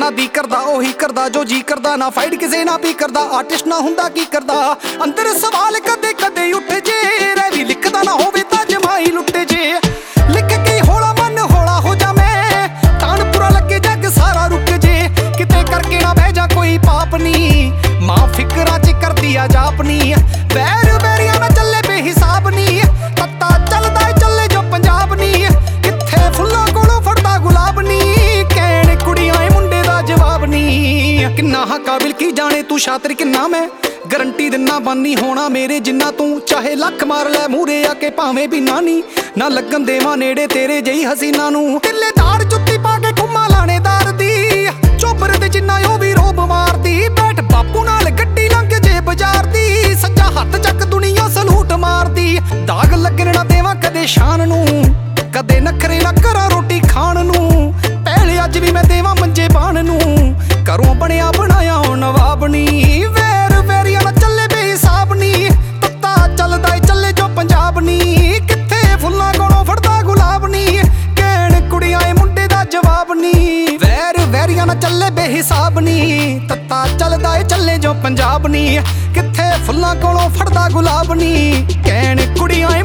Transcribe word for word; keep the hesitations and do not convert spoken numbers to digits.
ਜਿਹੜਾ ਦੀ ਕਰਦਾ ਉਹੀ ਕਰਦਾ, ਜੋ ਜੀ ਕਰਦਾ ਨਾ ਫਾਈਟ ਕਿਸੇ ਨਾ ਵੀ ਕਰਦਾ। ਆਰਟਿਸਟ ਨਾ ਹੁੰਦਾ ਕੀ ਕਰਦਾ, ਅੰਦਰ ਸਵਾਲ ਕਦੇ ਕਦੇ ਉੱਠ ਜੇ, ਰਹਿ ਵੀ ਲਿਖਦਾ ਨਾ ਹੋਵੇ ਤਾਂ ਜਮਾਈ ਲੁੱਟ ਜੇ। ਲਿਖ ਕੇ ਹੌਲਾ ਮਨ ਹੌਲਾ ਹੋ ਜਾ ਮੈਂ, ਤਾਨਪੁਰਾ ਲੱਗੇ ਜੱਗ ਸਾਰਾ ਰੁਕ ਜੇ। ਕਿਤੇ ਕਰਕੇ ਨਾ ਬਹਿ ਜਾ ਕੋਈ ਪਾਪ ਨੀ, ਮਾਂ ਫਿਕਰਾਂ ਚ ਕਰਦੀ ਆ ਜਾਪਨੀ। ਵੈਰ ਵੈਰੀਆਂ ਨਾ ਚੱਲੇ ਬੇਹਿਸਾਬ ਨੀ, ਤੱਤਾ ਚੱਲਦਾ ਏ ਚੱਲੇ ਜੋ ਪੰਜਾਬ ਨੀ। ਕਿੱਥੇ ਫੁੱਲਾਂ ਕੋਲੋਂ ਫੜਦਾ ਗੁਲਾਬ ਨੀ, ਕਹਿਣ ਕੁੜੀਆਂ ਏ ਮੁੰਡੇ ਦਾ ਜਵਾਬ ਨੀ। ਕਿੰਨਾ ਹਾਂ ਕਾਬਿਲ ਕੀ ਜਾਣੇ ਤੂੰ ਸ਼ਾਤਰ ਕਿੰਨਾ ਮੈਂ, ਗਰੰਟੀ ਦਿਨਾ ਬਾਨੀ ਹੋਣਾ ਮੇਰੇ ਜਿੰਨਾ ਤੂੰ। ਚਾਹੇ ਲੱਖ ਮਾਰ ਲੈ ਮੂਰੇ ਆ ਕੇ ਭਾਵੇਂ ਵੀ ਨਾਨੀ, ਨਾ ਲੱਗਣ ਦੇਵਾਂ ਨੇੜੇ ਤੇਰੇ ਜਿਹੀ ਹਸੀਨਾ ਨੂੰ। ਕਿੱਲੇਦਾਰ ਜੁੱਤੀ ਪਾ ਕੇ ਘੁੰਮਾ ਲਾਣੇਦਾਰ ਦੀ, ਚੋਬਰ ਦੇ ਜਿੰਨਾ ਉਹ ਵੀ ਰੋਬ ਮਾਰਦੀ। ਬੈਠ ਬਾਪੂ ਨਾਲ ਗੱਡੀ ਲੰਘ ਜੇ ਬਾਜ਼ਾਰ ਦੀ, ਸੱਜਾ ਹੱਥ ਚੱਕ ਦੁਨੀਆ ਸਲੂਟ ਮਾਰਦੀ। ਦਾਗ ਲੱਗਣ ਨਾ ਦੇਵਾਂ ਕਦੇ ਸ਼ਾਨ ਨੂੰ, ਕਦੇ ਨਖਰੇ ਨਾ ਕਰਾਂ ਰੋਟੀ ਖਾਣ ਨੂੰ। ਪਹਿਲੇ ਅੱਜ ਵੀ ਮੈਂ ਦੇਵਾਂ ਮੰਜੇ ਬਾਣ ਨੂੰ, ਘਰੋਂ ਬਣਿਆ ਬਣਾਇਆ ਉਹ ਨਵਾਬ ਨੀ। ਵੈਰ ਵੈਰੀਆਂ ਨਾ ਚੱਲੇ ਬੇਹਿਸਾਬ ਨੀ, ਤੱਤਾ ਚੱਲਦਾ ਏ ਚੱਲੇ ਜੋ ਪੰਜਾਬ ਨੀ। ਕਿੱਥੇ ਫੁੱਲਾਂ ਕੋਲੋਂ ਫੜਦਾ ਗੁਲਾਬ ਨੀ, ਕਹਿਣ ਕੁੜੀਆਂ ਏ ਮੁੰਡੇ ਦਾ ਜਵਾਬ ਨੀ। ਵੈਰ ਵੈਰੀਆਂ ਨਾ ਚੱਲੇ ਬੇਹਿਸਾਬ ਨੀ, ਤੱਤਾ ਚੱਲਦਾ ਏ ਚੱਲੇ ਜੋ ਪੰਜਾਬ ਨੀ। ਕਿੱਥੇ ਫੁੱਲਾਂ ਕੋਲੋਂ ਫੜਦਾ ਗੁਲਾਬ ਨੀ, ਕਹਿਣ ਕੁੜੀਆਂ